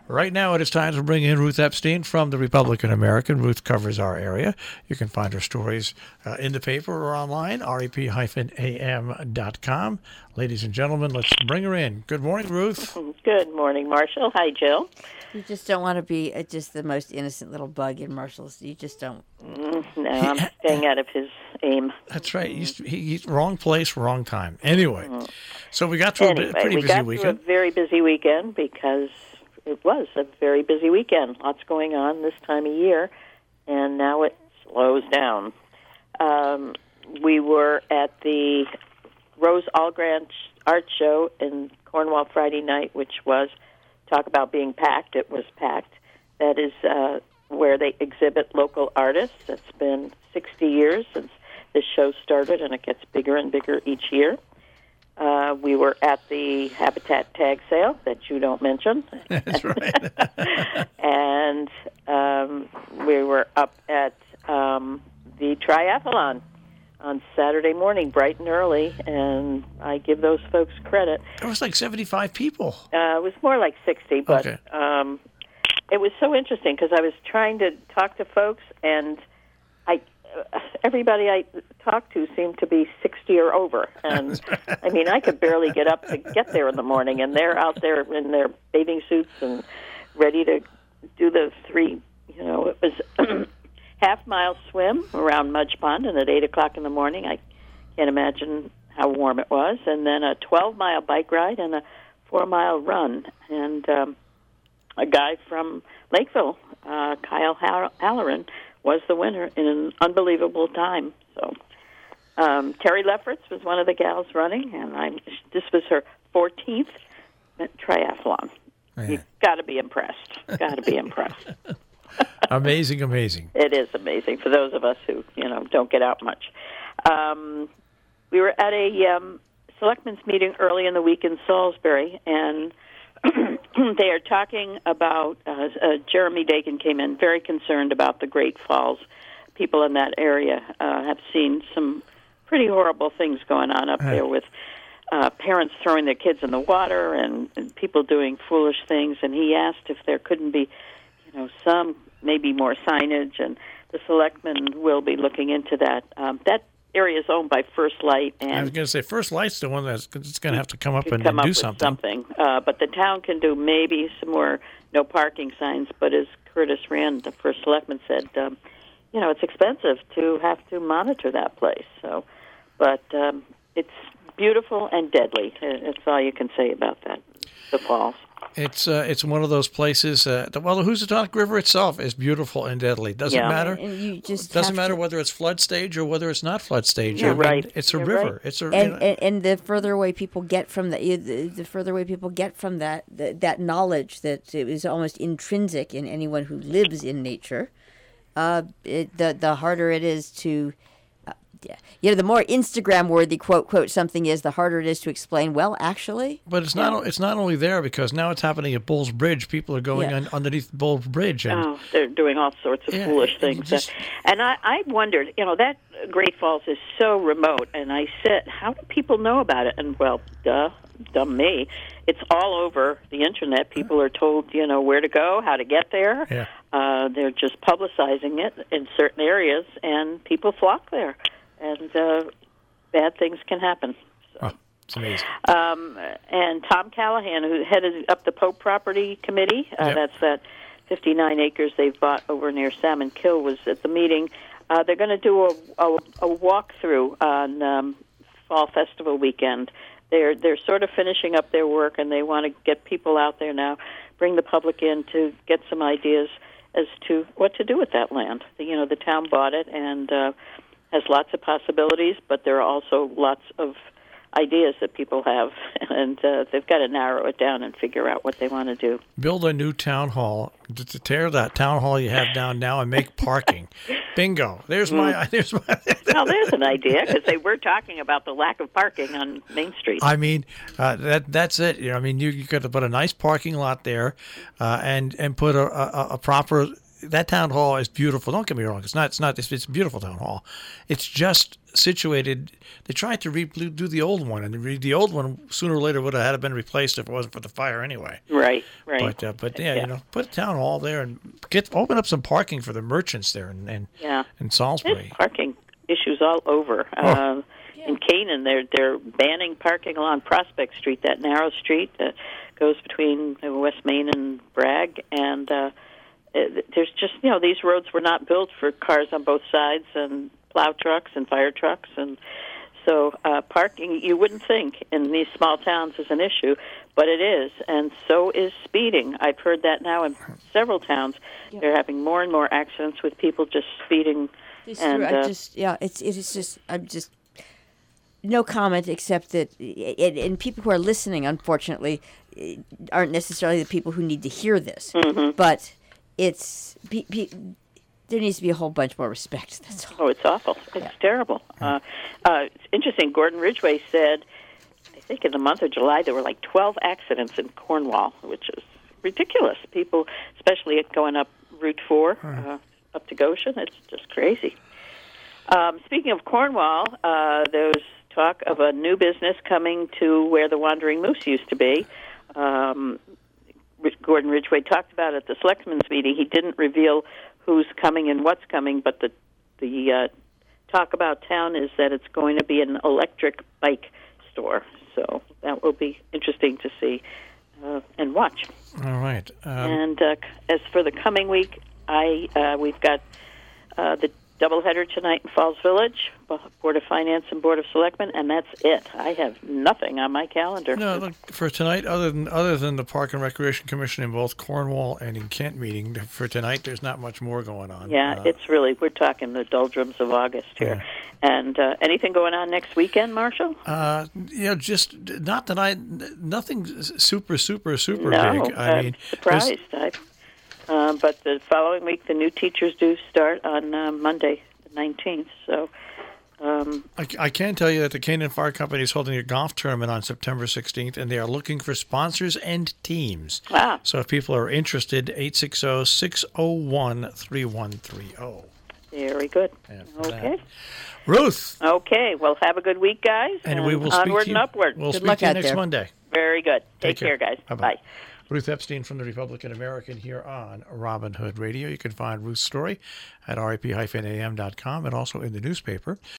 Right now, it is time to bring in Ruth Epstein from the Republican American. Ruth covers our area. You can find her stories in the paper or online, rep-am.com. Ladies and gentlemen, let's bring her in. Good morning, Ruth. Good morning, Marshall. Hi, Jill. You just don't want to be just the most innocent little bug in Marshall's. You just don't. No, I'm staying out of his aim. That's right. He's wrong place, wrong time. Anyway, so we got to a pretty busy weekend. We got to a very busy weekend because it was a very busy weekend. Lots going on this time of year, and now it slows down. We were at the Rose Allgrand Art Show in Cornwall Friday night, which was, talk about being packed, it was packed. That is where they exhibit local artists. It's been 60 years since this show started, and it gets bigger and bigger each year. We were at the Habitat tag sale that you don't mention. That's right. And we were up at the triathlon on Saturday morning, bright and early, and I give those folks credit. There was like 75 people. It was more like 60, but Okay. It was so interesting because I was trying to talk to folks, and everybody I talked to seemed to be 60 or over. And, I mean, I could barely get up to get there in the morning, and they're out there in their bathing suits and ready to do the three, it was half-mile swim around Mudge Pond, and at 8 o'clock in the morning, I can't imagine how warm it was, and then a 12-mile bike ride and a 4-mile run. And a guy from Lakeville, Kyle Halloran, was the winner in an unbelievable time. So Terry Lefferts was one of the gals running, and this was her 14th triathlon. Man. You've got to be impressed. Got to be impressed. Amazing, amazing. It is amazing for those of us who, don't get out much. We were at a selectmen's meeting early in the week in Salisbury, and they are talking about, Jeremy Dakin came in very concerned about the Great Falls. People in that area have seen some pretty horrible things going on up there with parents throwing their kids in the water and people doing foolish things, and he asked if there couldn't be, some maybe more signage, and the selectmen will be looking into that. That area is owned by First Light. And I was going to say, First Light's the one that's going to have to come up and do something. But the town can do maybe some more no parking signs. But as Curtis Rand, the first selectman, said, it's expensive to have to monitor that place. So, but it's beautiful and deadly. That's all you can say about that. The falls. It's one of those places. The Housatonic River itself is beautiful and deadly. Doesn't matter. And you just doesn't matter whether it's flood stage or whether it's not flood stage. You're right. It's a You're river. right. It's a and the further away people get from that knowledge that it is almost intrinsic in anyone who lives in nature, the harder it is to. The more Instagram-worthy quote something is, the harder it is to explain. Well, actually, but it's not only there because now it's happening at Bulls Bridge. People are going underneath Bulls Bridge, and they're doing all sorts of foolish things. And I wondered, that Great Falls is so remote, and I said, how do people know about it? And well, dumb me, it's all over the internet. People are told, where to go, how to get there. Yeah. They're just publicizing it in certain areas, and people flock there. And bad things can happen. So. Oh, it's amazing. And Tom Callahan, who headed up the Pope Property Committee, that's that 59 acres they've bought over near Salmon Kill, was at the meeting. They're going to do a walkthrough on Fall Festival weekend. They're sort of finishing up their work, and they want to get people out there now, bring the public in to get some ideas as to what to do with that land. The town bought it, and has lots of possibilities, but there are also lots of ideas that people have, and they've got to narrow it down and figure out what they want to do. Build a new town hall, to tear that town hall you have down now and make parking. Bingo. There's my. Well, there's an idea, because they were talking about the lack of parking on Main Street. I mean, that's it. You got to put a nice parking lot there, and put a proper that town hall is beautiful. Don't get me wrong. It's a beautiful town hall. It's just situated. They tried to redo the old one, and the old one sooner or later would have had to been replaced if it wasn't for the fire anyway. Right. But put a town hall there and open up some parking for the merchants there in Salisbury. There's parking issues all over. In Canaan, they're banning parking along Prospect Street, that narrow street that goes between West Main and Bragg, and there's just these roads were not built for cars on both sides and plow trucks and fire trucks, and so parking you wouldn't think in these small towns is an issue, but it is, and so is speeding. I've heard that now in several towns. They're having more and more accidents with people just speeding. It's true. I'm just no comment except that, and people who are listening, unfortunately, aren't necessarily the people who need to hear this. Mm-hmm. But there needs to be a whole bunch more respect. That's all. Oh, it's awful. It's terrible. It's interesting. Gordon Ridgway said, I think in the month of July, there were like 12 accidents in Cornwall, which is ridiculous. People, especially going up Route 4, up to Goshen, it's just crazy. Speaking of Cornwall, there's talk of a new business coming to where the Wandering Moose used to be. Gordon Ridgway talked about it at the selectmen's meeting. He didn't reveal who's coming and what's coming, but the talk about town is that it's going to be an electric bike store. So that will be interesting to see and watch. All right. And as for the coming week, we've got the doubleheader tonight in Falls Village, Board of Finance and Board of Selectmen, and that's it. I have nothing on my calendar. No, look, for tonight, other than the Park and Recreation Commission in both Cornwall and in Kent meeting, for tonight, there's not much more going on. Yeah, it's really, we're talking the doldrums of August here. Yeah. And anything going on next weekend, Marshall? Just nothing super no, big. I'm surprised. But the following week, the new teachers do start on Monday, the 19th. So I can tell you that the Canaan Fire Company is holding a golf tournament on September 16th, and they are looking for sponsors and teams. Wow. So if people are interested, 860-601-3130. Very good. Okay. Ruth. Okay. Well, have a good week, guys. And we will onward speak to you, and upward. We'll speak to you next Monday. Very good. Take care, guys. Bye-bye. Bye. Ruth Epstein from the Republican American here on Robin Hood Radio. You can find Ruth's story at rap-am.com and also in the newspaper.